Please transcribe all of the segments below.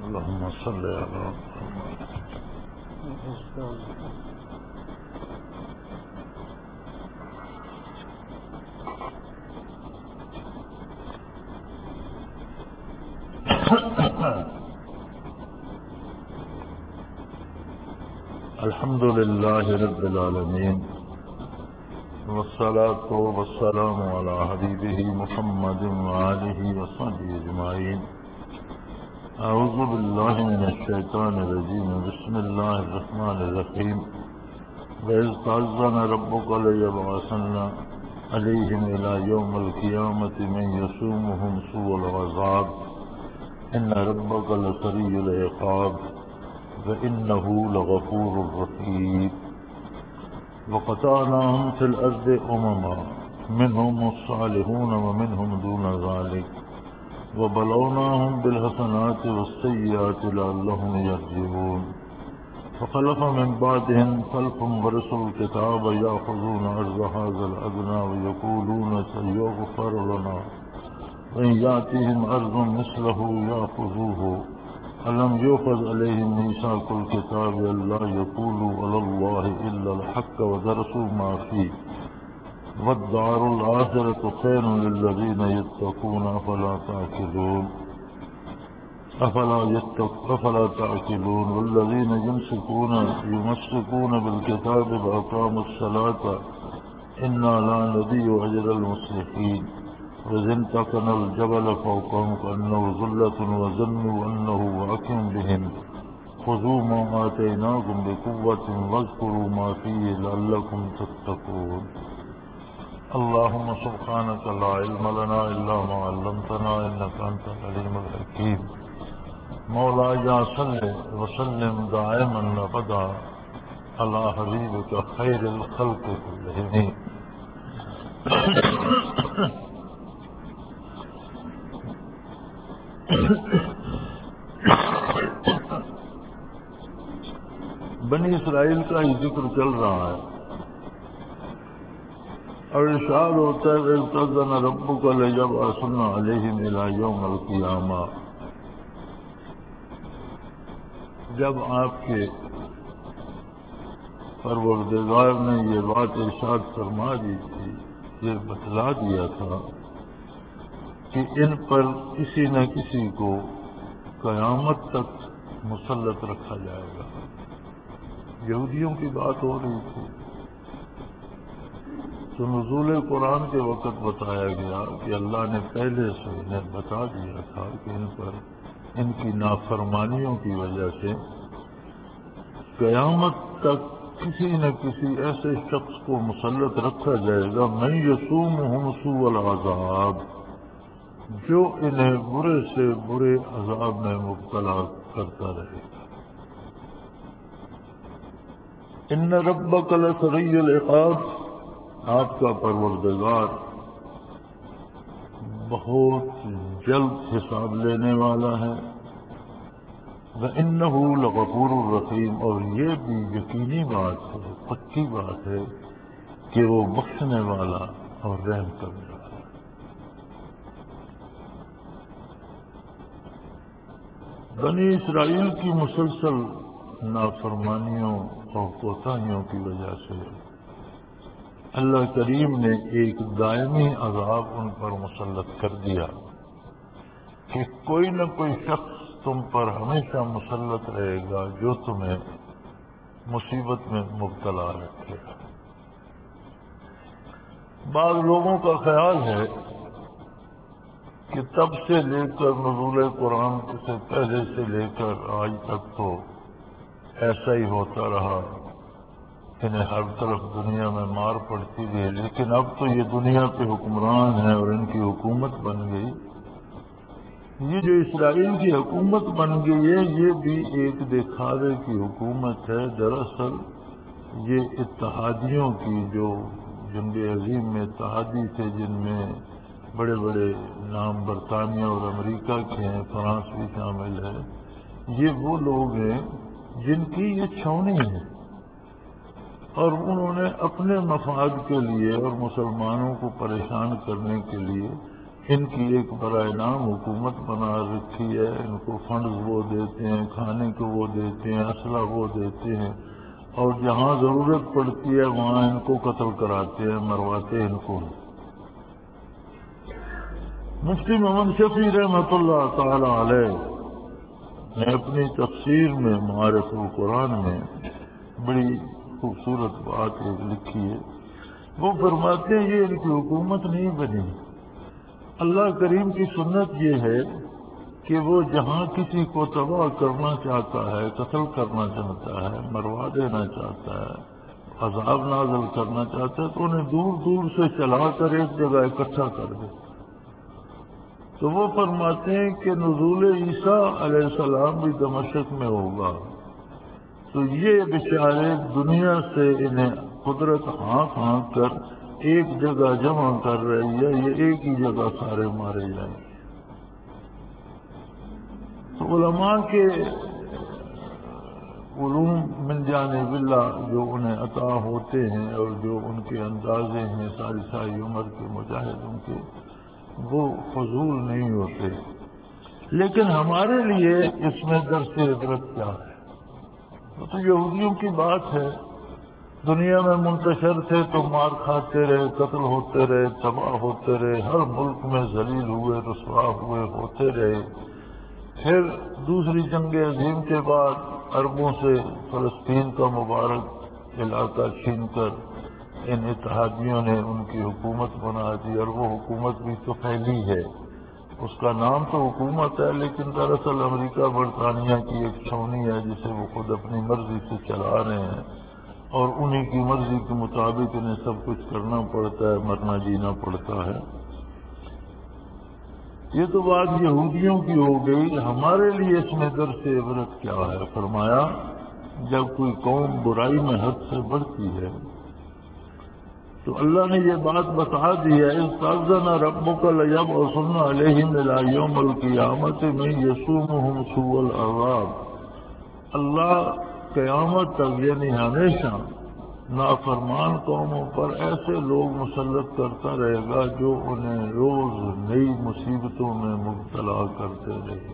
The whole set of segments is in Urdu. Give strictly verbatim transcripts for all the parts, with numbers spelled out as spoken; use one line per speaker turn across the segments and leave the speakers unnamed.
اللهم صل على محمد. الحمد لله رب العالمين والصلاة والسلام على حبيبه محمد وآله وصحبه أجمعين. أعوذ بالله من الشيطان الرجيم. بسم الله الرحمن الرحيم. وإذ تأذن ربك ليبعثن عليهم إلى يوم القيامة من يسومهم سوء العذاب إن ربك لسريع العقاب وإنه لغفور رحيم. وقطعناهم في الأرض أمما منهم الصالحون ومنهم دون ذلك وبلوناهم بالحسنات والسيئات لعلهم يرجعون. فخلف من بعدهم خلف ورثوا الكتاب يأخذون عرض هذا الأدنى ويقولون سيغفر لنا وإن يأتيهم عرض مثله يأخذوه. ألم يؤخذ عليهم ميثاق الكتاب ألا يقولوا على الله إلا الحق ودرسوا ما فيه والدار الآخرة خير للذين يتقون أفلا تعقلون أفلا يتق أفلا تعقلون. والذين يمسكون يمسكون بالكتاب وأقاموا الصلاة إنا لا نضيع أجر المصلحين. وإذ انتقلنا الجبل فوقهم كأنه ظلة وظنوا أنه واقع بهم خذوا ما آتيناكم بقوة واذكروا ما فيه لعلكم تتقون. اللهم سبحانك لا علم لنا إلا ما علمتنا إنك أنت العليم الحكيم. مولاي صل وسلم دائما أبدا على حبيبك خير الخلق كلهم. بنی اسرائیل کا ہی ذکر چل رہا ہے اور ارشاد ہوتا ہے اذ تأذن ربک لیبعثن علیہم الی یوم القیامہ. جب آپ کے پروردگار نے یہ بات ارشاد فرما دی تھی، یہ بتلا دیا تھا کہ ان پر کسی نہ کسی کو قیامت تک مسلط رکھا جائے گا. یہودیوں کی بات ہو رہی تھی تو نزول قرآن کے وقت بتایا گیا کہ اللہ نے پہلے سے انہیں بتا دیا تھا کہ ان پر ان کی نافرمانیوں کی وجہ سے قیامت تک کسی نہ کسی ایسے شخص کو مسلط رکھا جائے گا من یسومہم سوء العذاب، جو انہیں برے سے برے عذاب میں مبتلا کرتا رہے گا. ان ربک لسریع العقاب، آپ کا پروردگار بہت جلد حساب لینے والا ہے. وَإِنَّهُ لَغَفُورٌ رَحِيمٌ، اور یہ بھی یقینی بات ہے، پکی بات ہے کہ وہ بخشنے والا اور رحم کرنے والا. بنی اسرائیل کی مسلسل نافرمانیوں اور کوتاہیوں کی وجہ سے اللہ کریم نے ایک دائمی عذاب ان پر مسلط کر دیا کہ کوئی نہ کوئی شخص تم پر ہمیشہ مسلط رہے گا جو تمہیں مصیبت میں مبتلا رکھے گا. بعض لوگوں کا خیال ہے کہ تب سے لے کر نزول قرآن سے پہلے سے لے کر آج تک تو ایسا ہی ہوتا رہا، انہیں ہر طرف دنیا میں مار پڑتی رہی، لیکن اب تو یہ دنیا کے حکمران ہیں اور ان کی حکومت بن گئی. یہ جو اسرائیل کی حکومت بن گئی ہے یہ بھی ایک دکھاوے کی حکومت ہے. دراصل یہ اتحادیوں کی، جو جنگ عظیم میں اتحادی تھے جن میں بڑے بڑے نام برطانیہ اور امریکہ کے ہیں، فرانس بھی شامل ہے، یہ وہ لوگ ہیں جن کی یہ چھاؤنی ہے اور انہوں نے اپنے مفاد کے لیے اور مسلمانوں کو پریشان کرنے کے لیے ان کی ایک برائے نام حکومت بنا رکھی ہے، ان کو فنڈز وہ دیتے ہیں، کھانے کو وہ دیتے ہیں، اسلحہ وہ دیتے ہیں، اور جہاں ضرورت پڑتی ہے وہاں ان کو قتل کراتے ہیں، مرواتے ان کو۔ مفتی محمد شفیع رحمۃ اللہ تعالی علیہ نے اپنی تفسیر میں معارف القرآن میں بڑی خوبصورت بات ایک لکھی ہے۔ وہ فرماتے ہیں یہ ان کی حکومت نہیں بنی، اللہ کریم کی سنت یہ ہے کہ وہ جہاں کسی کو تباہ کرنا چاہتا ہے، قتل کرنا چاہتا ہے، مروا دینا چاہتا ہے، عذاب نازل کرنا چاہتا ہے تو انہیں دور دور سے چلا کر ایک جگہ اکٹھا کر دے۔ تو وہ فرماتے ہیں کہ نزول عیسیٰ علیہ السلام بھی دمشق میں ہوگا، تو یہ بیچارے دنیا سے انہیں قدرت ہانک ہانک کر ایک جگہ جمع کر رہی ہے، یہ ایک ہی جگہ سارے مارے جائیں گے۔ تو علماء کے علوم من جانب اللہ جو انہیں عطا ہوتے ہیں اور جو ان کے اندازے ہیں ساری ساری عمر کے مجاہدوں کے، وہ فضول نہیں ہوتے۔ لیکن ہمارے لیے اس میں درس عبرت کیا ہے؟ وہ تو یہودیوں کی بات ہے، دنیا میں منتشر تھے تو مار کھاتے رہے، قتل ہوتے رہے، تباہ ہوتے رہے، ہر ملک میں ذلیل ہوئے، رسوا ہوئے، ہوتے رہے۔ پھر دوسری جنگ عظیم کے بعد عربوں سے فلسطین کا مبارک علاقہ چھین کر ان اتحادیوں نے ان کی حکومت بنا دی، اور وہ حکومت بھی تو پھیلی ہے، اس کا نام تو حکومت ہے لیکن دراصل امریکہ برطانیہ کی ایک چھاونی ہے جسے وہ خود اپنی مرضی سے چلا رہے ہیں، اور انہی کی مرضی کے مطابق انہیں سب کچھ کرنا پڑتا ہے، مرنا جینا پڑتا ہے۔ یہ تو بات یہودیوں کی ہو گئی۔ ہمارے لیے اس میں درس عبرت کیا ہے؟ فرمایا جب کوئی قوم برائی میں حد سے بڑھتی ہے تو اللہ نے یہ بات بتا دی ہے، استأذن ربک لیبعثن علیہم الی یوم القیامۃ من یسومہم سوء العذاب۔ اللہ قیامت تک یعنی ہمیشہ نافرمان قوموں پر ایسے لوگ مسلط کرتا رہے گا جو انہیں روز نئی مصیبتوں میں مبتلا کرتے رہے۔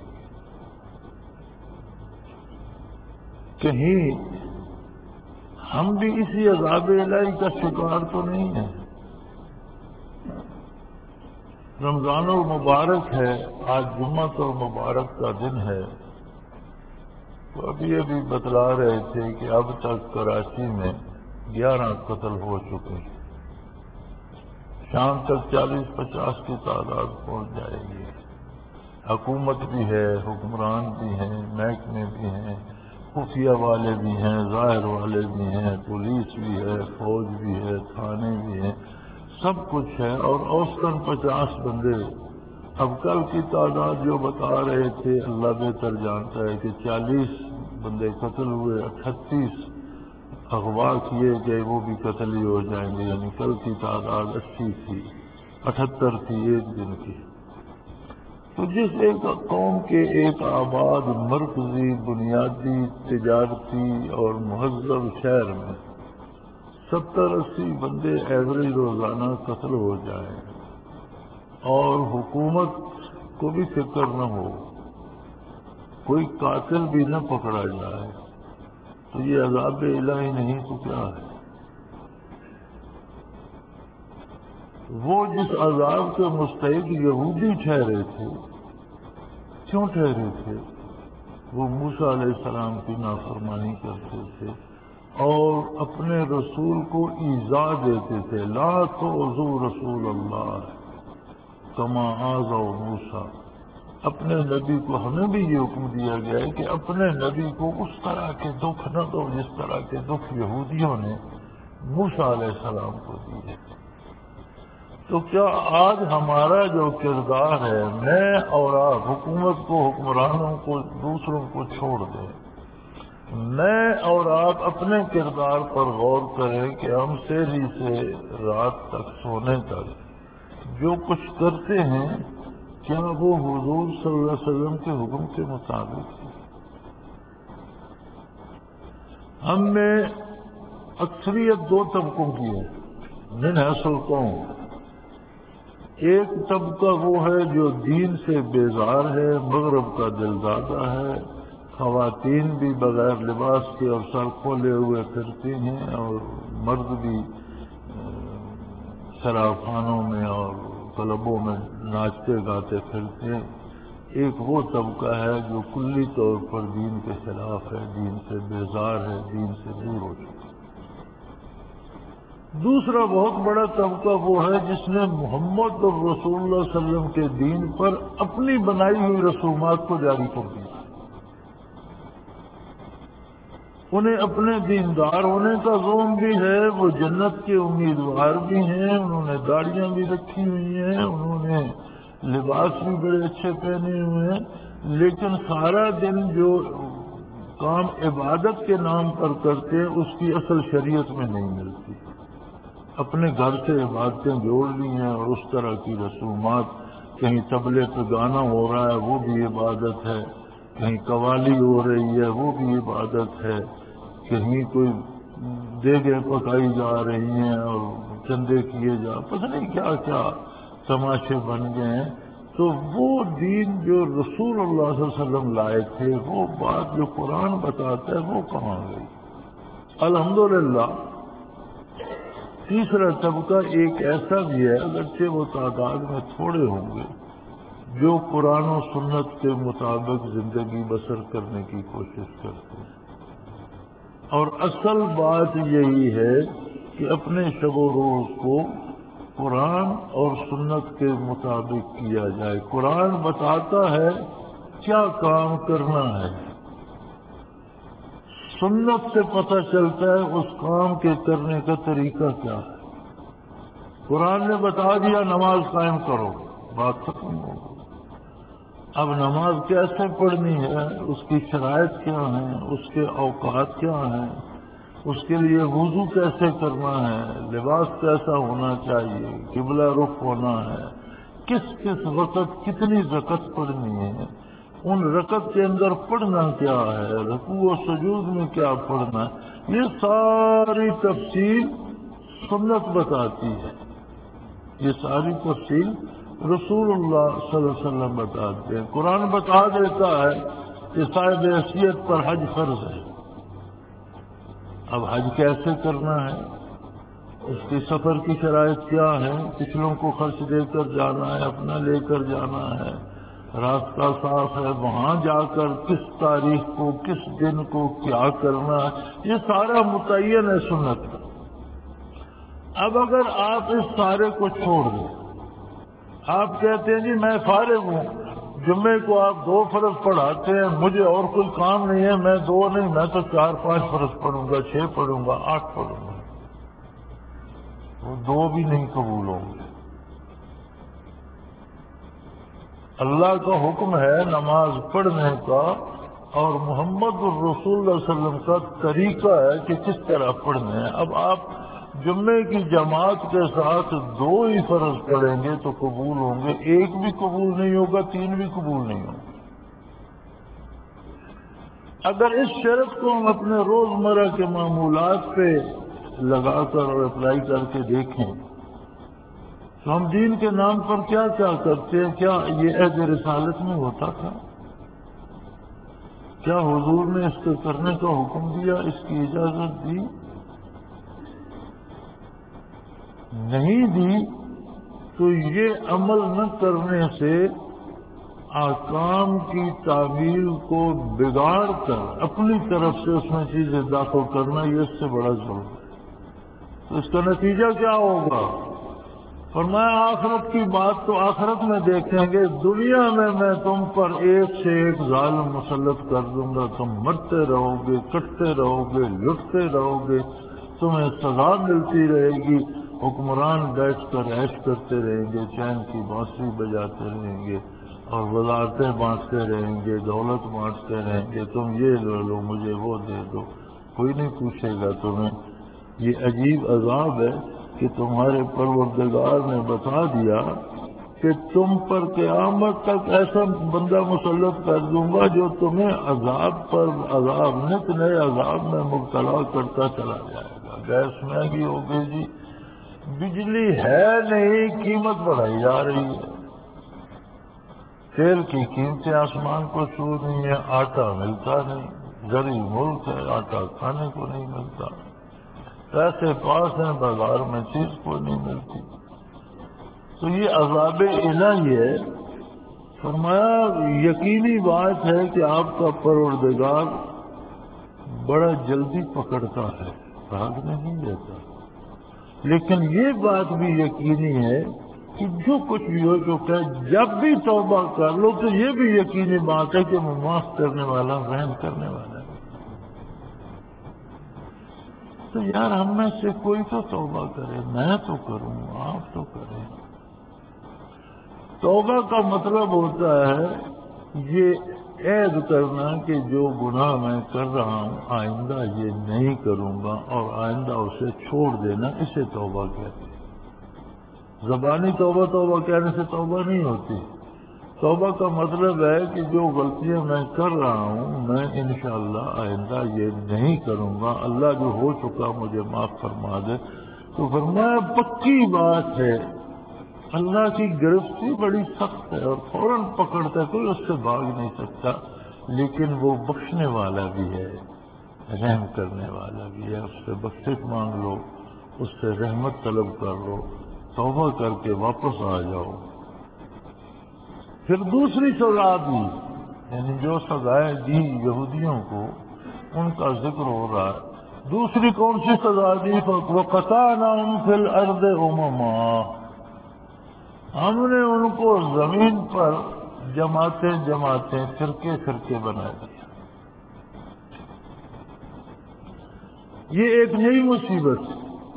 کہیں ہم بھی اسی عذاب الہی کا شکار تو نہیں ہیں؟ رمضان المبارک ہے، آج جمعہ المبارک کا دن ہے، تو ابھی ابھی بتلا رہے تھے کہ اب تک کراچی میں گیارہ قتل ہو چکے، شام تک چالیس پچاس کی تعداد پہنچ جائے گی۔ حکومت بھی ہے، حکمران بھی ہیں، محکمے بھی ہیں، خفیہ والے بھی ہیں، ظاہر والے بھی ہیں، پولیس بھی ہے، فوج بھی ہے، تھانے بھی ہیں، سب کچھ ہے، اور اوسطاً پچاس بندے۔ اب کل کی تعداد جو بتا رہے تھے اللہ بہتر جانتا ہے کہ چالیس بندے قتل ہوئے، اٹھتیس اغوا کیے گئے، وہ بھی قتل ہی ہو جائیں گے، یعنی کل کی تعداد اسی تھی، اٹھہتر تھی ایک دن کی۔ تو جس ایک قوم کے ایک آباد مرکزی بنیادی تجارتی اور مہذب شہر میں ستر اسی بندے ایوریج روزانہ قتل ہو جائیں اور حکومت کو بھی فکر نہ ہو، کوئی قاتل بھی نہ پکڑا جائے، تو یہ عذاب الہی نہیں تو کیا ہے؟ وہ جس عذاب کے مستحق یہودی ٹھہرے تھے، کیوں ٹھہرے تھے؟ وہ موسیٰ علیہ السلام کی نافرمانی کرتے تھے اور اپنے رسول کو ایذا دیتے تھے، لا تؤذوا رسول اللہ کما آذوا موسیٰ۔ اپنے نبی کو ہمیں بھی یہ حکم دیا گیا ہے کہ اپنے نبی کو اس طرح کے دکھ نہ دو جس طرح کے دکھ یہودیوں نے موسیٰ علیہ السلام کو دیے۔ تو کیا آج ہمارا جو کردار ہے، میں اور آپ حکومت کو، حکمرانوں کو، دوسروں کو چھوڑ دیں، میں اور آپ اپنے کردار پر غور کریں کہ ہم سحری سے رات تک سونے تک جو کچھ کرتے ہیں کیا وہ حضور صلی اللہ علیہ وسلم کے حکم کے مطابق ہے؟ ہم میں اکثریت دو طبقوں کی ہے، من حیث القوم، ایک طبقہ وہ ہے جو دین سے بیزار ہے، مغرب کا دلدادہ ہے، خواتین بھی بغیر لباس کے اور سر کھولے ہوئے پھرتی ہیں، اور مرد بھی شراب خانوں میں اور کلبوں میں ناچتے گاتے پھرتے ہیں۔ ایک وہ طبقہ ہے جو کلی طور پر دین کے خلاف ہے، دین سے بیزار ہے، دین سے دور ہو چکا۔ دوسرا بہت بڑا طبقہ وہ ہے جس نے محمد اور رسول اللہ صلی اللہ علیہ وسلم کے دین پر اپنی بنائی ہوئی رسومات کو جاری کر دیا۔ انہیں اپنے دیندار ہونے کا ذوق بھی ہے، وہ جنت کے امیدوار بھی ہیں، انہوں نے داڑیاں بھی رکھی ہوئی ہیں، انہوں نے لباس بھی بڑے اچھے پہنے ہوئے ہیں، لیکن سارا دن جو کام عبادت کے نام پر کرتے ہیں اس کی اصل شریعت میں نہیں ملتی۔ اپنے گھر سے عبادتیں جوڑ لی ہیں اور اس طرح کی رسومات، کہیں طبلے پہ گانا ہو رہا ہے وہ بھی عبادت ہے، کہیں قوالی ہو رہی ہے وہ بھی عبادت ہے، کہیں کوئی دیگیں پکائی جا رہی ہیں اور چندے کیے جا، پتہ نہیں کیا کیا تماشے بن گئے ہیں۔ تو وہ دین جو رسول اللہ صلی اللہ علیہ وسلم لائے تھے، وہ بات جو قرآن بتاتا ہے وہ کہاں گئی؟ الحمدللہ تیسرا طبقہ ایک ایسا بھی ہے، اگرچہ وہ تعداد میں تھوڑے ہوں گے، جو قرآن و سنت کے مطابق زندگی بسر کرنے کی کوشش کرتے ہیں، اور اصل بات یہی ہے کہ اپنے شب و روز کو قرآن اور سنت کے مطابق کیا جائے۔ قرآن بتاتا ہے کیا کام کرنا ہے، سنت سے پتہ چلتا ہے اس کام کے کرنے کا طریقہ کیا ہے۔ قرآن نے بتا دیا نماز قائم کرو، بات ختم ہو گئی۔ اب نماز کیسے پڑھنی ہے، اس کی شرائط کیا ہیں، اس کے اوقات کیا ہیں، اس کے لیے وضو کیسے کرنا ہے، لباس کیسا ہونا چاہیے، قبلہ رخ ہونا ہے، کس کس وقت کتنی رکعت پڑھنی ہے، ان رکعت کے اندر پڑھنا کیا ہے، رکوع و سجود میں کیا پڑھنا ہے، یہ ساری تفصیل سنت بتاتی ہے، یہ ساری تفصیل رسول اللہ صلی اللہ علیہ وسلم بتاتے ہیں۔ قرآن بتا دیتا ہے کہ صاحب حیثیت پر حج فرض ہے، اب حج کیسے کرنا ہے، اس کی سفر کی شرائط کیا ہے، پچھلوں کو خرچ دے کر جانا ہے، اپنا لے کر جانا ہے، راستہ صاف ہے، وہاں جا کر کس تاریخ کو کس دن کو کیا کرنا ہے، یہ سارا متعین ہے سنت کا۔ اب اگر آپ اس سارے کو چھوڑ دیں، آپ کہتے ہیں جی میں فارغ ہوں، جمعے کو آپ دو فرض پڑھاتے ہیں، مجھے اور کوئی کام نہیں ہے، میں دو نہیں میں تو چار پانچ فرض پڑھوں گا، چھ پڑھوں گا، آٹھ پڑھوں گا، وہ دو بھی نہیں قبول ہوں گے۔ اللہ کا حکم ہے نماز پڑھنے کا، اور محمد الرسول اللہ صلی اللہ علیہ وسلم کا طریقہ ہے کہ کس طرح پڑھنے ہیں۔ اب آپ جمعے کی جماعت کے ساتھ دو ہی فرض پڑھیں گے تو قبول ہوں گے، ایک بھی قبول نہیں ہوگا، تین بھی قبول نہیں ہوگا۔ اگر اس شرط کو ہم اپنے روزمرہ کے معمولات پہ لگا کر اور اپلائی کر کے دیکھیں تو ہم دین کے نام پر کیا کیا کرتے ہیں، کیا یہ عہد رسالت میں ہوتا تھا؟ کیا حضور نے اس کو کرنے کا حکم دیا، اس کی اجازت دی؟ نہیں دی تو یہ عمل نہ کرنے سے احکام کی تعمیل کو بگاڑ کر اپنی طرف سے اس میں چیزیں داخل کرنا، یہ اس سے بڑا ظلم ہے۔ تو اس کا نتیجہ کیا ہوگا؟ فرمایا آخرت کی بات تو آخرت میں دیکھیں گے، دنیا میں میں تم پر ایک سے ایک ظالم مسلط کر دوں گا، تم مرتے رہو گے، کٹتے رہو گے، لٹتے رہو گے، تمہیں سزا ملتی رہے گی، حکمران بیٹھ کر عیش کرتے رہیں گے، چین کی بانسری بجاتے رہیں گے اور وزارتیں بانٹتے رہیں گے، دولت بانٹتے رہیں گے، تم یہ لے لو مجھے وہ دے دو، کوئی نہیں پوچھے گا تمہیں۔ یہ عجیب عذاب ہے کہ تمہارے پروردگار نے بتا دیا کہ تم پر قیامت تک ایسا بندہ مسلط کر دوں گا جو تمہیں عذاب پر عذاب نت نئے عذاب میں مبتلا کرتا چلا جائے گا۔ گیس مہنگی ہو گئی جی، بجلی ہے نہیں، قیمت بڑھائی جا رہی ہے، تیل کی قیمتیں آسمان کو چھو رہی ہیں، آٹا ملتا نہیں، غریب ملک ہے، آٹا کھانے کو نہیں ملتا، پیسے پاس ہیں، بازار میں چیز کو نہیں ملتی. تو یہ عذاب الہی ہے. فرمایا یقینی بات ہے کہ آپ کا پروردگار بڑا جلدی پکڑتا ہے، بھاگنے نہیں دیتا. لیکن یہ بات بھی یقینی ہے کہ جو کچھ بھی ہو جو کہ جب بھی توبہ کر لو تو یہ بھی یقینی بات ہے کہ وہ معاف کرنے والا، رحم کرنے والا ہے. تو یار ہم میں سے کوئی تو توبہ کرے، میں تو کروں، آپ تو کریں. توبہ کا مطلب ہوتا ہے یہ عہد کرنا کہ جو گناہ میں کر رہا ہوں آئندہ یہ نہیں کروں گا، اور آئندہ اسے چھوڑ دینا، اسے توبہ کہتے ہیں. زبانی توبہ توبہ کہنے سے توبہ نہیں ہوتی. توبہ کا مطلب ہے کہ جو غلطیاں میں کر رہا ہوں میں انشاءاللہ آئندہ یہ نہیں کروں گا، اللہ جو ہو چکا مجھے معاف فرما دے. تو فرمایا پکی بات ہے، اللہ کی گرفتی بڑی سخت ہے اور فوراً پکڑتا ہے، کوئی اس سے بھاگ نہیں سکتا. لیکن وہ بخشنے والا بھی ہے، رحم کرنے والا بھی ہے. اس سے بخشش مانگ لو، اس سے رحمت طلب کر لو، توبہ کر کے واپس آ جاؤ. پھر دوسری سزا دی، یعنی جو سزائیں دی یہودیوں کو ان کا ذکر ہو رہا ہے. دوسری کون سی سزا دی؟ وَقَطَعْنَاهُمْ فِي الْأَرْضِ أُمَمًا، ہم نے ان کو زمین پر جماعتیں جماعتیں فرقے فرقے بنا دیا. یہ ایک نئی مصیبت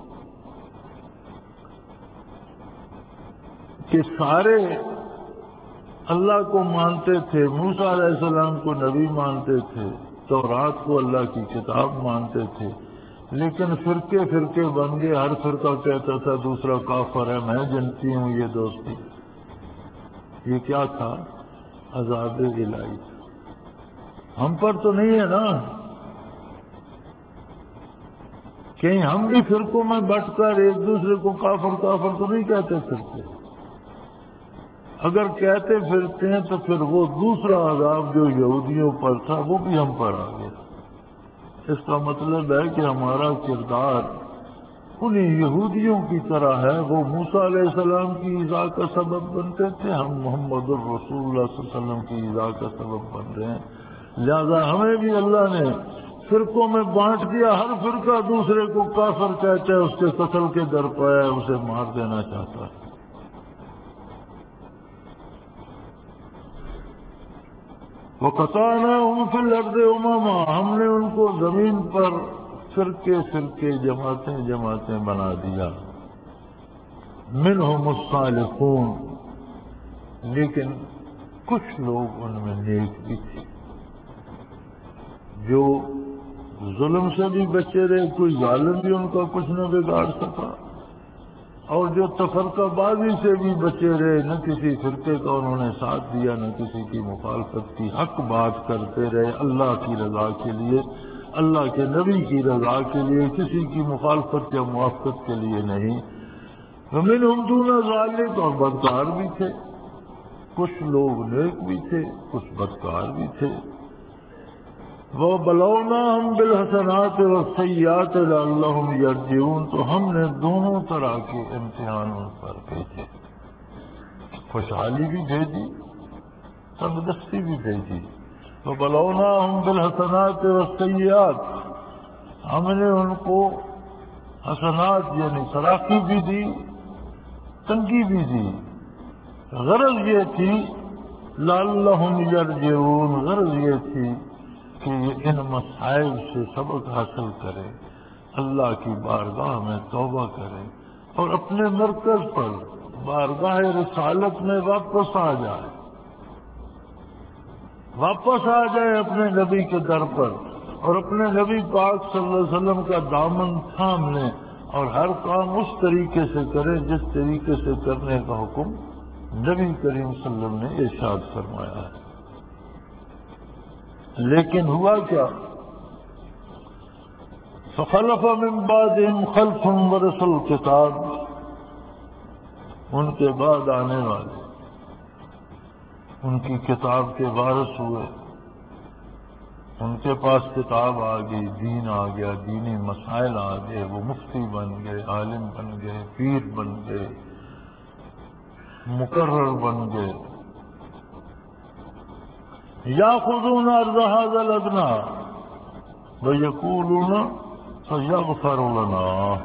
کہ سارے اللہ کو مانتے تھے، موسیٰ علیہ السلام کو نبی مانتے تھے، تورات کو اللہ کی کتاب مانتے تھے، لیکن فرقے فرقے بن گئے. ہر فرقہ کہتا تھا دوسرا کافر ہے، میں جنتی ہوں، یہ دوستی. یہ کیا تھا؟ عذاب الہی. ہم پر تو نہیں ہے نا، کہیں ہم بھی فرقوں میں بٹ کر ایک دوسرے کو کافر کافر تو نہیں کہتے پھرتے. اگر کہتے پھرتے ہیں تو پھر وہ دوسرا عذاب جو یہودیوں پر تھا وہ بھی ہم پر آ گیا. اس کا مطلب ہے کہ ہمارا کردار انہیں یہودیوں کی طرح ہے. وہ موسیٰ علیہ السلام کی ایذا کا سبب بنتے تھے، ہم محمد الرسول اللہ صلی اللہ علیہ وسلم کی ایذا کا سبب بن رہے ہیں. لہذا ہمیں بھی اللہ نے فرقوں میں بانٹ دیا. ہر فرقہ دوسرے کو کافر کہتا ہے، اس کے قتل کے در پہ ہے، اسے مار دینا چاہتا ہے. وَقَطَعْنَاهُمْ فِي الْأَرْضِ أُمَمًا، ہم نے ان کو زمین پر فرقے فرقے جماعتیں جماعتیں بنا دیا. منہم الصالحون، لیکن کچھ لوگ ان میں نیک بھی تھے جو ظلم سے بھی بچے رہے، کوئی ظالم بھی ان کا کچھ نہ بگاڑ سکا، اور جو تفرقہ بازی سے بھی بچے رہے، نہ کسی فرقے کا انہوں نے ساتھ دیا نہ کسی کی مخالفت کی، حق بات کرتے رہے اللہ کی رضا کے لیے، اللہ کے نبی کی رضا کے لیے، کسی کی مخالفت یا موافقت کے لیے نہیں. ومنہم دون ذالک، اور بدکار بھی تھے، کچھ لوگ نیک بھی تھے کچھ بدکار بھی تھے. وَبَلَوْنَاهُمْ بِالْحَسَنَاتِ وَالسَّيِّئَاتِ لَعَلَّهُمْ يَرْجِعُونَ، تو ہم نے دونوں طرح کے امتحان ان پر بھیجے، خوشحالی بھی بھیجی، تندرستی بھی بھیجی. وَبَلَوْنَاهُمْ بِالْحَسَنَاتِ وَالسَّيِّئَاتِ، ہم نے ان کو حسنات یعنی ترقی بھی دی، تنگی بھی دی. غرض یہ تھی لعلہم یرجعون، غرض یہ تھی کہ یہ ان مسائل سے سبق حاصل کرے، اللہ کی بارگاہ میں توبہ کرے اور اپنے مرکز پر بارگاہ رسالت میں واپس آ جائے، واپس آ جائے اپنے نبی کے در پر، اور اپنے نبی پاک صلی اللہ علیہ وسلم کا دامن تھام لیں اور ہر کام اس طریقے سے کرے جس طریقے سے کرنے کا حکم نبی کریم صلی اللہ علیہ وسلم نے ارشاد فرمایا ہے. لیکن ہوا کیا؟ فخلف من بعدهم خلف ورثوا الکتاب، ان کے بعد آنے والے ان کی کتاب کے وارث ہوئے، ان کے پاس کتاب آ گئی، دین آ گیا، دینی مسائل آ گئے، وہ مفتی بن گئے، عالم بن گئے، پیر بن گئے، مقرر بن گئے۔ یاخذون عرض هذا الادنى ويقولون سيغفر لنا،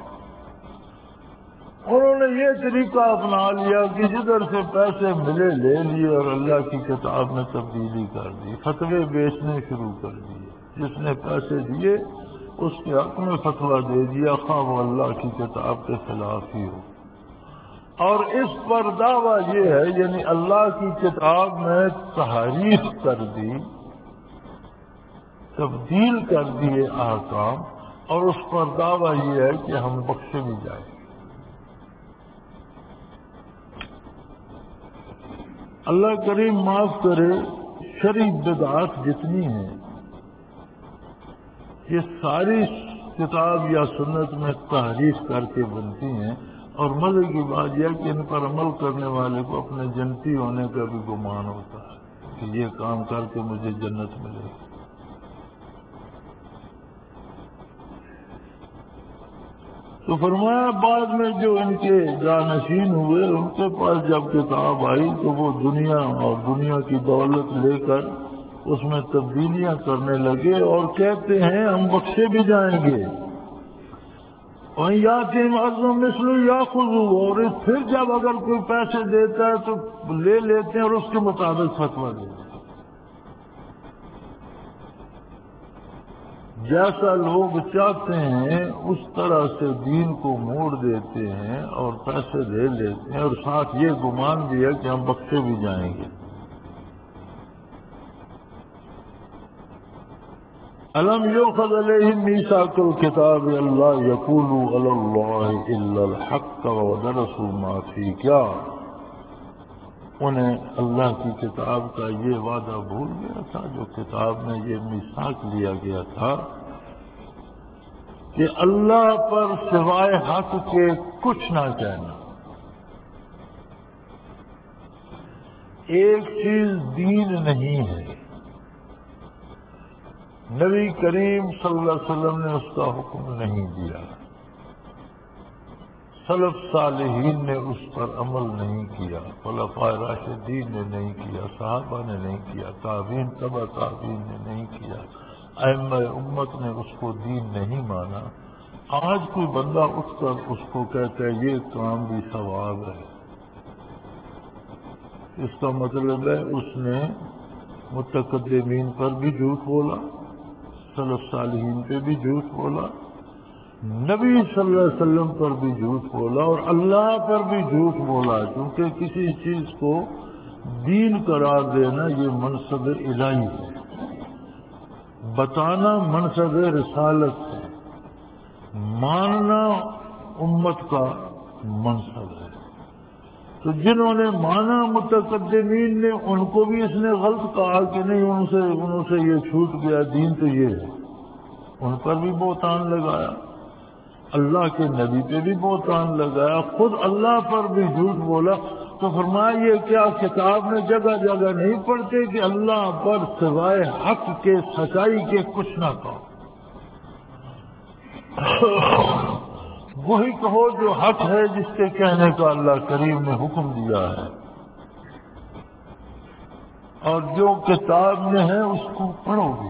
انہوں نے یہ طریقہ اپنا لیا کہ جدھر سے پیسے ملے لے لیے اور اللہ کی کتاب میں تبدیلی کر دی، فتوے بیچنے شروع کر دیے، جس نے پیسے دیے اس کے حق میں فتویٰ دے دیا، خواہ وہ اللہ کی کتاب کے خلاف ہی ہو۔ اور اس پر دعویٰ یہ ہے، یعنی اللہ کی کتاب میں تحریف کر دی، تبدیل کر دیے احکام، اور اس پر دعویٰ یہ ہے کہ ہم بخشے بھی جائیں۔ اللہ کریم معاف کرے، شرعی بدعات جتنی ہیں یہ ساری کتاب یا سنت میں تحریف کر کے بنتی ہیں، اور مزے کی بات یہ کہ ان پر عمل کرنے والے کو اپنے جنتی ہونے کا بھی گمان ہوتا ہے کہ یہ کام کر کے مجھے جنت ملے گی۔ تو فرمایا بعد میں جو ان کے جانشین ہوئے ان کے پاس جب کتاب آئی تو وہ دنیا اور دنیا کی دولت لے کر اس میں تبدیلیاں کرنے لگے اور کہتے ہیں ہم بخشے بھی جائیں گے۔ اور یا کہ معذم مثل یا خذو، اور پھر جب اگر کوئی پیسے دیتا ہے تو لے لیتے ہیں اور اس کے مطابق فتویٰ دیتے ہیں۔ جیسا لوگ چاہتے ہیں اس طرح سے دین کو موڑ دیتے ہیں اور پیسے دے لیتے ہیں، اور ساتھ یہ گمان بھی ہے کہ ہم بخشے بھی جائیں گے۔ الم یؤخذ علیہم میثاق الکتاب اللہ یقولوا علی اللہ الا الحق ودرسوا ما فیہ، کیا انہیں اللہ کی کتاب کا یہ وعدہ بھول گیا تھا جو کتاب میں یہ میثاق لیا گیا تھا کہ اللہ پر سوائے حق کے کچھ نہ کہنا۔ ایک چیز دین نہیں ہے، نبی کریم صلی اللہ علیہ وسلم نے اس کا حکم نہیں دیا، سلف صالحین نے اس پر عمل نہیں کیا، خلفاء راشدین نے نہیں کیا، صحابہ نے نہیں کیا، تابعین تبع تابعین نے نہیں کیا، ائمہ امت نے اس کو دین نہیں مانا۔ آج کوئی بندہ اٹھ کر اس کو کہتا ہے یہ کام بھی ثواب ہے، اس کا مطلب ہے اس نے متقدمین پر بھی جھوٹ بولا، سلف صالحین پہ بھی جھوٹ بولا، نبی صلی اللہ علیہ وسلم پر بھی جھوٹ بولا، اور اللہ پر بھی جھوٹ بولا، کیونکہ کسی چیز کو دین قرار دینا یہ منصب الہی ہے، بتانا منصب رسالت ہے، ماننا امت کا منصب ہے۔ تو جنہوں نے مانا متقدمین نے، ان کو بھی اس نے غلط کہا کہ نہیں ان سے انہوں سے یہ چھوٹ گیا، دین تو یہ ہے، ان پر بھی بہتان لگایا، اللہ کے نبی پہ بھی بہتان لگایا، خود اللہ پر بھی جھوٹ بولا۔ تو فرمایا یہ کیا کتاب میں جگہ جگہ نہیں پڑھتے کہ اللہ پر سوائے حق کے سچائی کے کچھ نہ کہو، وہی کہو جو حق ہے جس کے کہنے کا اللہ کریم نے حکم دیا ہے، اور جو کتاب میں ہے اس کو پڑھو بھی۔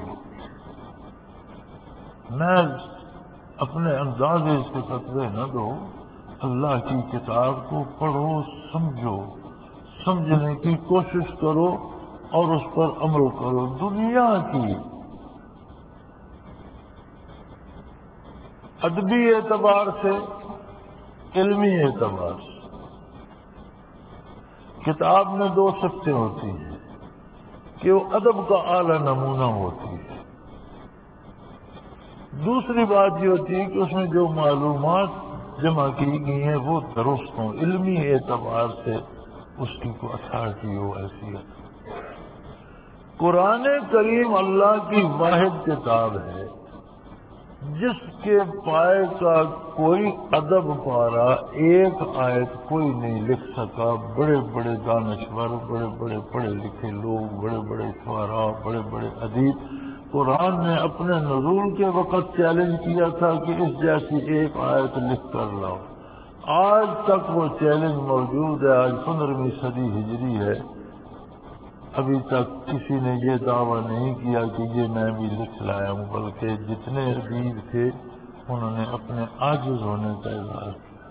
میں اپنے انداز اس کے فتوے نہ دو، اللہ کی کتاب کو پڑھو، سمجھو، سمجھنے کی کوشش کرو اور اس پر عمل کرو۔ دنیا کی ادبی اعتبار سے، علمی اعتبار سے کتاب میں دو صفتیں ہوتی ہیں کہ وہ ادب کا اعلی نمونہ ہوتی ہے، دوسری بات یہ ہوتی ہے کہ اس میں جو معلومات جمع کی گئی ہیں وہ درست ہوں، علمی اعتبار سے اس کی کوئی اتھارٹی ہو، حیثیت۔ قرآن کریم اللہ کی واحد کتاب ہے، جس کے پائے کا کوئی ادب پارا ایک آیت کوئی نہیں لکھ سکا. بڑے بڑے دانشور، بڑے بڑے پڑھے لکھے لوگ، بڑے بڑے شعراء، بڑے بڑے ادیب قرآن نے اپنے نزول کے وقت چیلنج کیا تھا کہ اس جیسی ایک آیت لکھ کر لاؤ. آج تک وہ چیلنج موجود ہے. آج پندرہویں صدی ہجری ہے، ابھی تک کسی نے یہ دعویٰ نہیں کیا کہ یہ میں بھی لکھ لایا ہوں، بلکہ جتنے ادیب تھے انہوں نے اپنے عاجز ہونے کا اظہار کیا.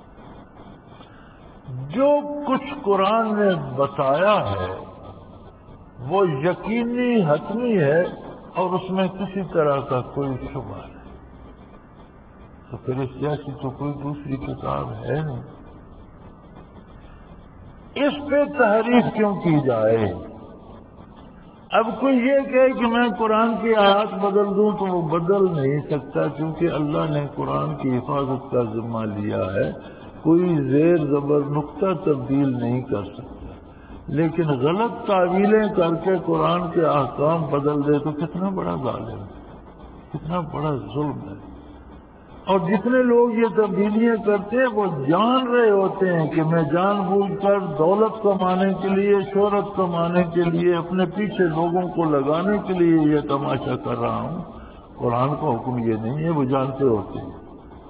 جو کچھ قرآن نے بتایا ہے وہ یقینی حتمی ہے اور اس میں کسی طرح کا کوئی شبہ نہیں. تو پھر اس جیسی تو کوئی دوسری کتاب ہے نہیں. اس پہ تحریف کیوں کی جائے؟ اب کوئی یہ کہے کہ میں قرآن کی آیات بدل دوں تو وہ بدل نہیں سکتا، کیونکہ اللہ نے قرآن کی حفاظت کا ذمہ لیا ہے. کوئی زیر زبر نقطہ تبدیل نہیں کر سکتا. لیکن غلط تعویلیں کر کے قرآن کے احکام بدل دے تو کتنا بڑا ظالم ہے، کتنا بڑا ظلم ہے. اور جتنے لوگ یہ تبدیلیاں کرتے ہیں وہ جان رہے ہوتے ہیں کہ میں جان بوجھ کر دولت کمانے کے لیے، شہرت کمانے کے لیے، اپنے پیچھے لوگوں کو لگانے کے لیے یہ تماشا کر رہا ہوں. قرآن کا حکم یہ نہیں ہے، وہ جانتے ہوتے ہیں.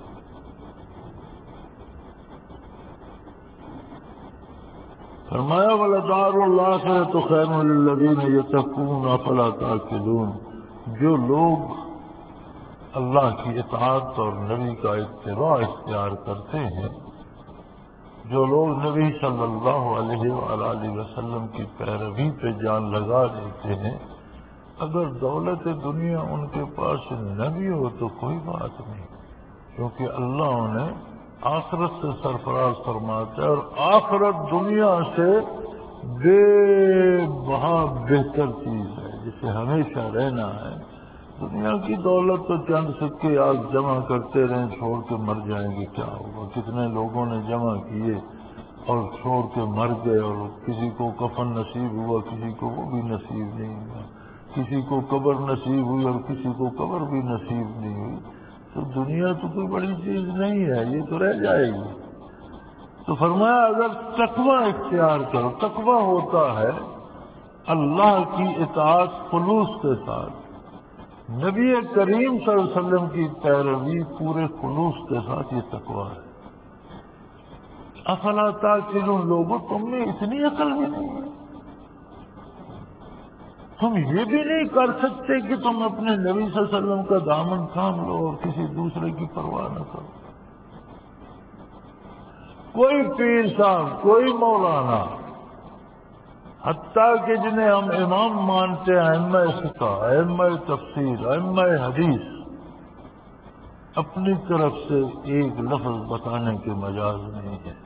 فرمایا وَلَدَارُ الْآخِرَةُ خَيْرٌ لِلَّذِينَ يَتَّقُونَ أَفَلَا تَعْقِلُونَ. جو لوگ اللہ کی اطاعت اور نبی کا اتباع اختیار کرتے ہیں، جو لوگ نبی صلی اللہ علیہ وآلہ وسلم کی پیروی پہ جان لگا دیتے ہیں، اگر دولت دنیا ان کے پاس نہ بھی ہو تو کوئی بات نہیں، کیونکہ اللہ انہیں آخرت سے سرفراز فرماتا ہے. اور آخرت دنیا سے بے بہا بہتر چیز ہے جسے ہمیشہ رہنا ہے. دنیا کی دولت تو چند سکے آج جمع کرتے رہیں، چھوڑ کے مر جائیں گے، کیا ہوگا؟ کتنے لوگوں نے جمع کیے اور چھوڑ کے مر گئے، اور کسی کو کفن نصیب ہوا، کسی کو وہ بھی نصیب نہیں ہوا، کسی کو قبر نصیب ہوئی اور کسی کو قبر بھی نصیب نہیں ہوئی. تو دنیا تو کوئی بڑی چیز نہیں ہے، یہ تو رہ جائے گی. تو فرمایا اگر تقویٰ اختیار کرو، تقویٰ ہوتا ہے اللہ کی اطاعت خلوص کے ساتھ، نبی کریم صلی اللہ علیہ وسلم کی پیروی پورے خلوص کے ساتھ، یہ تقویٰ ہے. افلا تعقلون. لوگوں تم میں اتنی عقل بھی نہیں ہے، تم یہ بھی نہیں کر سکتے کہ تم اپنے نبی صلی اللہ علیہ وسلم کا دامن تھام لو اور کسی دوسرے کی پرواہ نہ کرو. کوئی پیر صاحب، کوئی مولانا، حتیٰ کہ جنہیں ہم امام مانتے ہیں، ائمہ فقہ، ائمہ تفسیر، ائمہ حدیث، اپنی طرف سے ایک لفظ بتانے کے مجاز نہیں ہے.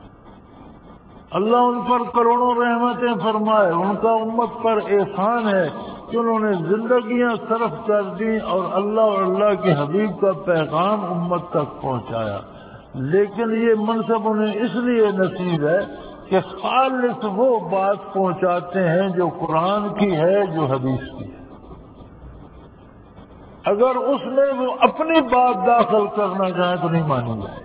اللہ ان پر کروڑوں رحمتیں فرمائے، ان کا امت پر احسان ہے کہ انہوں نے زندگیاں صرف کر دی اور اللہ اور اللہ کے حبیب کا پیغام امت تک پہنچایا. لیکن یہ منصب انہیں اس لیے نصیب ہے کہ خالص وہ بات پہنچاتے ہیں جو قرآن کی ہے، جو حدیث کی ہے. اگر اس میں وہ اپنی بات داخل کرنا چاہیں تو نہیں مانی جائے.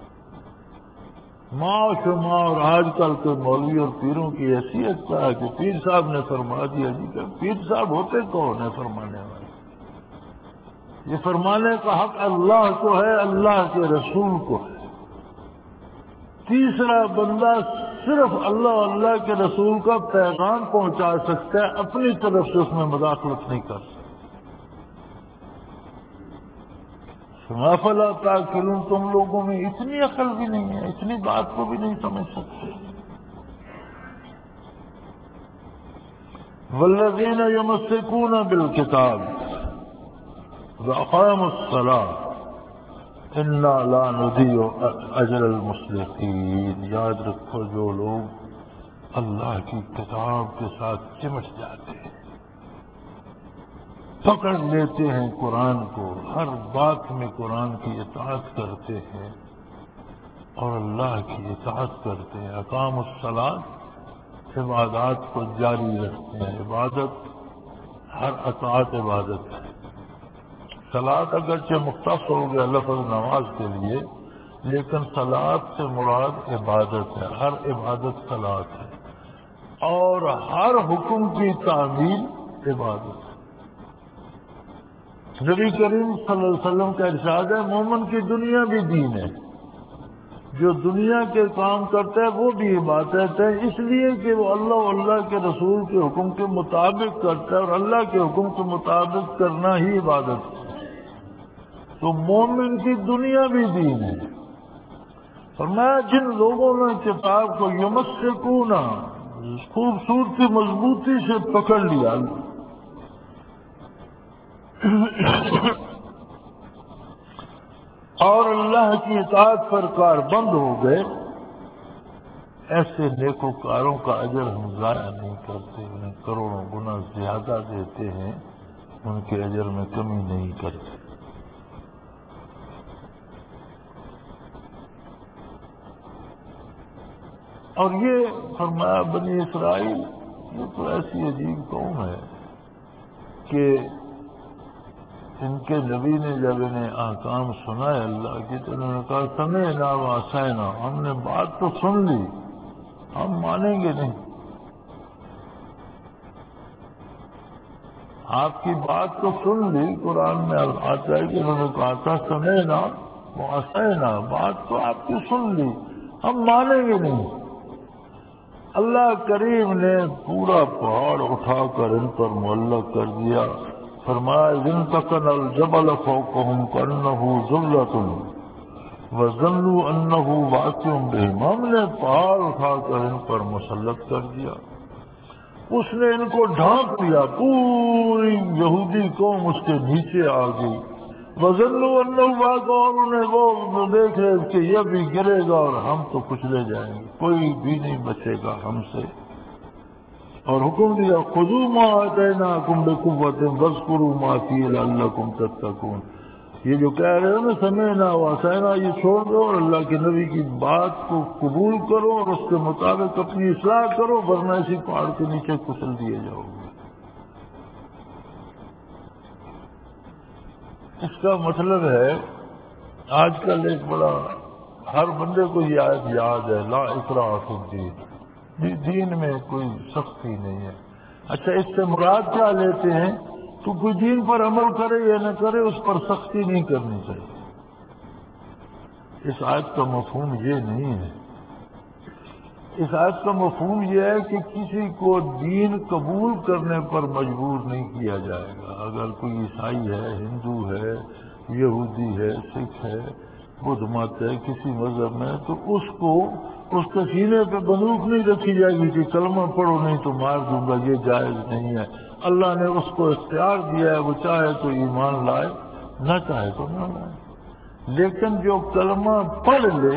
ماں و شما اور آج کل کے مولوی اور پیروں کی حیثیت کا ہے کہ پیر صاحب نے فرما دیا. جی کہ پیر صاحب ہوتے کون ہیں فرمانے والے؟ یہ فرمانے کا حق اللہ کو ہے، اللہ کے رسول کو ہے. تیسرا بندہ صرف اللہ اللہ کے رسول کا پیغام پہنچا سکتا ہے، اپنی طرف سے اس میں مداخلت نہیں کر سکتا. افلا تعقلون. تم لوگوں میں اتنی عقل بھی نہیں ہے، اتنی بات کو بھی نہیں سمجھ سکتے. والذین یمسکون بالکتاب واقاموا الصلاۃ انا لا نضیع اجر المصلحین. یاد رکھو جو لوگ اللہ کی کتاب کے ساتھ چمٹ جاتے ہیں، پکڑ لیتے ہیں قرآن کو، ہر بات میں قرآن کی اطاعت کرتے ہیں اور اللہ کی اطاعت کرتے ہیں، اقام الصلاۃ، عبادات کو جاری رکھتے ہیں. عبادت، ہر اطاعت عبادت ہے. صلاۃ اگرچہ مختص ہو گیا لفظ نماز کے لیے، لیکن صلاۃ سے مراد عبادت ہے، ہر عبادت صلاۃ ہے، اور ہر حکم کی تعمیل عبادت ہے۔ نبی کریم صلی اللہ علیہ وسلم کا ارشاد ہے مومن کی دنیا بھی دین ہے، جو دنیا کے کام کرتا ہے وہ بھی عبادت ہے، اس لیے کہ وہ اللہ اور اللہ کے رسول کے حکم کے مطابق کرتا ہے، اور اللہ کے حکم کے مطابق کرنا ہی عبادت ہے۔ تو مومن کی دنیا بھی دین ہے۔ فرمایا جن لوگوں نے کتاب کو یمسکون خوبصورتی مضبوطی سے پکڑ لیا اور اللہ کی اطاعت پر کار بند ہو گئے، ایسے نیکوکاروں کا اجر ہم ضائع نہیں کرتے، انہیں کروڑوں گنا زیادہ دیتے ہیں، ان کے اجر میں کمی نہیں کرتے۔ اور یہ فرمایا بنی اسرائیل یہ تو ایسی عجیب قوم ہے کہ ان کے نبی نے جب انہیں احکام سنائے اللہ کی تو انہوں نے کہا سمعنا و عصینا، ہم نے بات تو سن لی، ہم مانیں گے نہیں۔ آپ کی بات تو سن لی، قرآن میں آتا ہے کہ انہوں نے کہا تھا سمعنا و عصینا، بات تو آپ کی سن لی، ہم مانیں گے نہیں۔ اللہ کریم نے پورا پہاڑ اٹھا کر ان پر معلق کر دیا۔ فرمایا انتقل الجبل فوقهم كأنه ظلة وظنوا انه واقع بهم، ہم نے پہاڑ اٹھا کر ان پر مسلط کر دیا، اس نے ان کو ڈھانپ لیا، پوری یہودی قوم اس کے نیچے آ گئی۔ وظنوا انه واقع، اور انہیں وہ دیکھ رہے کہ یہ بھی گرے گا اور ہم تو کچلے جائیں گے، کوئی بھی نہیں بچے گا ہم سے۔ اور حکم دیا خذوا ما آتیناکم بقوۃ واذکروا ما فیہ لعلکم تتقون۔ یہ جو کہہ رہے ہو نا سمعنا و عصینا، یہ چھوڑ دو اور اللہ کے نبی کی بات کو قبول کرو اور اس کے مطابق اپنی اصلاح کرو، ورنہ اسی پہاڑ کے نیچے کچل دیے جاؤ گے۔ اس کا مطلب ہے آج کل ایک بڑا ہر بندے کو یہ آیت یاد ہے، لا اکراہ فی الدین، دین میں کوئی سختی نہیں ہے۔ اچھا اس سے مراد کیا لیتے ہیں؟ تو کوئی دین پر عمل کرے یا نہ کرے اس پر سختی نہیں کرنی چاہیے۔ اس آیت کا مفہوم یہ نہیں ہے۔ اس آیت کا مفہوم یہ ہے کہ کسی کو دین قبول کرنے پر مجبور نہیں کیا جائے گا۔ اگر کوئی عیسائی ہے، ہندو ہے، یہودی ہے، سکھ ہے، بدھ مت ہے، کسی مذہب میں، تو اس کو اس کے سینے پہ بندوق نہیں رکھی جائے گی کہ کلمہ پڑھو نہیں تو مار دوں گا، یہ جائز نہیں ہے۔ اللہ نے اس کو اختیار دیا ہے، وہ چاہے تو ایمان لائے، نہ چاہے تو نہ لائے۔ لیکن جو کلمہ پڑھ لے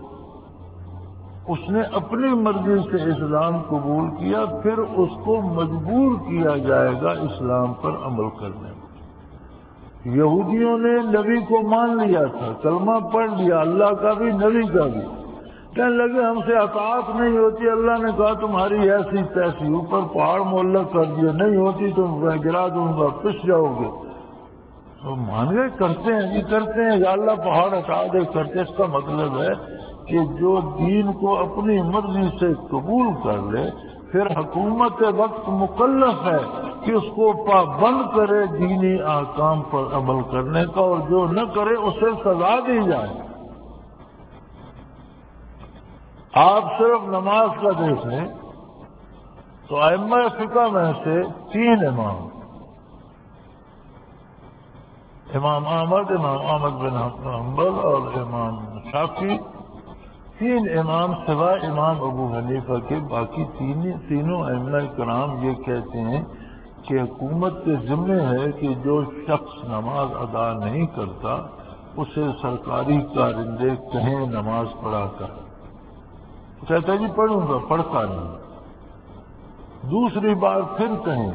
اس نے اپنی مرضی سے اسلام قبول کیا، پھر اس کو مجبور کیا جائے گا اسلام پر عمل کرنے میں۔ یہودیوں نے نبی کو مان لیا تھا، کلمہ پڑھ لیا، اللہ کا بھی نبی کا بھی، کہنے لگے ہم سے اطاعت نہیں ہوتی، اللہ نے کہا تمہاری ایسی تیسی، اوپر پہاڑ معلق کر دیا، نہیں ہوتی تو میں گرا دوں گا، پس جاؤ گے۔ تو مان گئے، کرتے ہیں جی کرتے ہیں، یا اللہ پہاڑ ہٹا دے، کرتے۔ اس کا مطلب ہے کہ جو دین کو اپنی مرضی سے قبول کر لے، پھر حکومت وقت مکلف ہے کہ اس کو پابند کرے دینی احکام پر عمل کرنے کا، اور جو نہ کرے اسے سزا دی جائے۔ آپ صرف نماز کا دیکھ لیں تو ائمہ فقہ میں سے تین امام، امام احمد، امام احمد بن حنبل اور امام شافعی، تین امام سوائے امام ابو حنیفہ کے، باقی تین تینوں ائمہ کرام یہ کہتے ہیں کہ حکومت کے ذمہ ہے کہ جو شخص نماز ادا نہیں کرتا اسے سرکاری کارندے کہیں نماز پڑھا کر، کہتا جی پڑھوں گا، پڑھتا نہیں، دوسری بار پھر کہیں،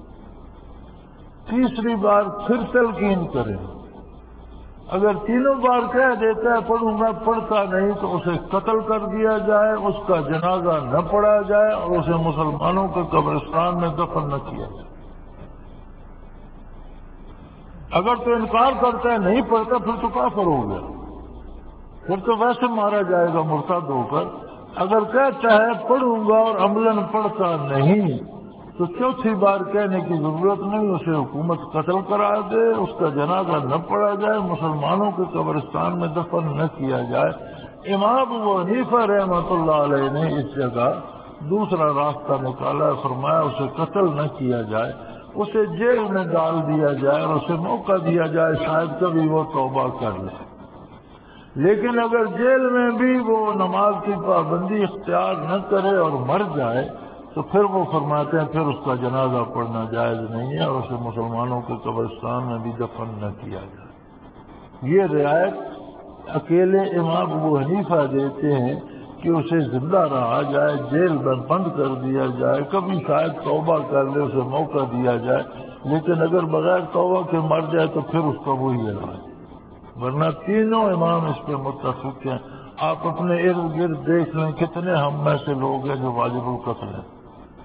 تیسری بار پھر تلقین کریں۔ اگر تینوں بار کہہ دیتا ہے پڑھوں گا، پڑھتا نہیں، تو اسے قتل کر دیا جائے، اس کا جنازہ نہ پڑھا جائے اور اسے مسلمانوں کے قبرستان میں دفن نہ کیا جائے۔ اگر تو انکار کرتا ہے نہیں پڑھتا پھر تو کافر ہو گیا، پھر تو ویسے مارا جائے گا مرتد ہو کر۔ اگر کہتا ہے پڑھوں گا اور عملاً پڑھتا نہیں تو چوتھی بار کہنے کی ضرورت نہیں، اسے حکومت قتل کرا دے، اس کا جنازہ نہ پڑھا جائے، مسلمانوں کے قبرستان میں دفن نہ کیا جائے۔ امام ابو حنیفہ رحمۃ اللہ علیہ نے اس جگہ دوسرا راستہ نکالا، فرمایا اسے قتل نہ کیا جائے، اسے جیل میں ڈال دیا جائے اور اسے موقع دیا جائے شاید کبھی وہ توبہ کر لے۔ لیکن اگر جیل میں بھی وہ نماز کی پابندی اختیار نہ کرے اور مر جائے تو پھر وہ فرماتے ہیں پھر اس کا جنازہ پڑھنا جائز نہیں ہے اور اسے مسلمانوں کے قبرستان میں بھی دفن نہ کیا جائے۔ یہ رعایت اکیلے امام ابو حنیفہ دیتے ہیں کہ اسے زندہ رہا جائے، جیل میں بند کر دیا جائے، کبھی شاید توبہ کر لے، اسے موقع دیا جائے، لیکن اگر بغیر توبہ کے مر جائے تو پھر اس کا وہی علاج، ورنہ تینوں امام اس پہ متفق ہیں۔ آپ اپنے ارد گرد دیکھ لیں کتنے ہم میں سے لوگ ہیں جو واجب القتل ہیں۔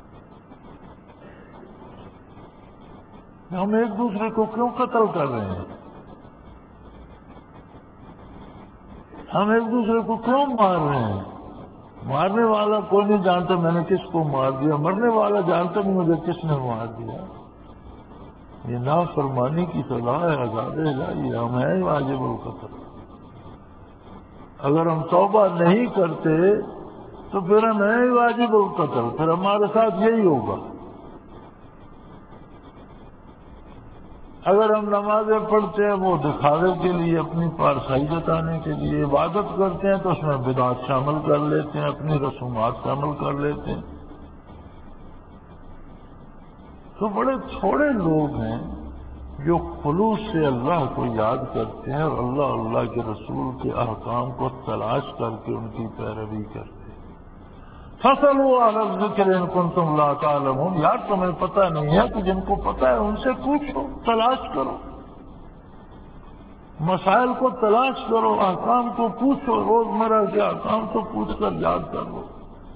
ہم ایک دوسرے کو کیوں قتل کر رہے ہیں؟ ہم ایک دوسرے کو کیوں مار رہے ہیں؟ مارنے والا کوئی نہیں جانتا میں نے کس کو مار دیا، مرنے والا جانتا نہیں مجھے کس نے مار دیا۔ یہ نافرمانی کی سزا ہے، عذاب الہی، ہم ہیں واجب القتل۔ اگر ہم توبہ نہیں کرتے تو پھر ہم ہیں واجب القتل، پھر ہمارے ساتھ یہی ہوگا۔ اگر ہم نمازیں پڑھتے ہیں وہ دکھاوے کے لیے، اپنی پارسائی جتانے کے لیے، عبادت کرتے ہیں تو اس میں بدعات شامل کر لیتے ہیں، اپنی رسومات شامل کر لیتے ہیں۔ تو بڑے تھوڑے لوگ ہیں جو خلوص سے اللہ کو یاد کرتے ہیں اور اللہ اللہ کے رسول کے احکام کو تلاش کر کے ان کی پیروی کرتے ہیں۔ فَاسْأَلُوا أَهْلَ الذِّكْرِ إِن كُنتُمْ لَا تَعْلَمُونَ، یار تمہیں پتہ نہیں ہے تو جن کو پتہ ہے ان سے پوچھو، تلاش کرو، مسائل کو تلاش کرو، احکام کو پوچھو، روزمرہ کے احکام کو پوچھ کر یاد کر لو۔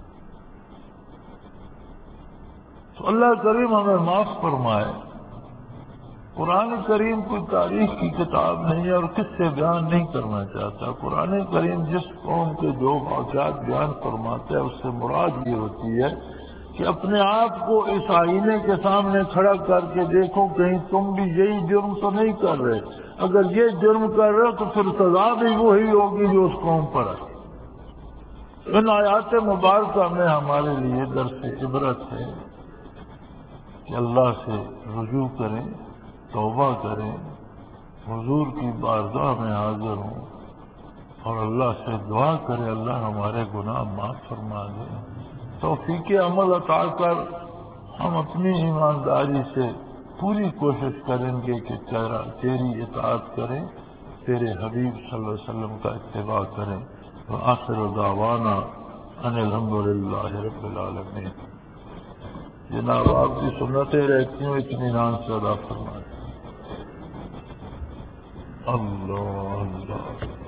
تو اللہ کریم ہمیں معاف فرمائے۔ قرآن کریم کوئی تاریخ کی کتاب نہیں ہے اور کس سے بیان نہیں کرنا چاہتا۔ قرآن کریم جس قوم کے جو واقعات بیان فرماتا ہے اس سے مراد یہ ہوتی ہے کہ اپنے آپ کو اس آئینے کے سامنے کھڑا کر کے دیکھو کہیں تم بھی یہی جرم تو نہیں کر رہے، اگر یہ جرم کر رہے تو پھر سزا بھی وہی ہوگی جو اس قوم پر ہے۔ ان آیات مبارکہ میں ہمارے لیے درس عبرت ہے کہ اللہ سے رجوع کریں، توبہ کریں، حضور کی بارگاہ میں حاضر ہوں اور اللہ سے دعا کریں اللہ ہمارے گناہ معاف فرما دے، توفیق عمل عطا کر ہم اپنی ایمانداری سے پوری کوشش کریں گے کہ تیرا تیری اطاعت کریں، تیرے حبیب صلی اللہ علیہ وسلم کا اتباع کریں۔ وآخر دعوانا ان الحمد للہ رب العالمین۔ جناب آپ کی سنتیں رہتی ہوں اطمینان سے ادا فرمائیں۔ اللہ اللہ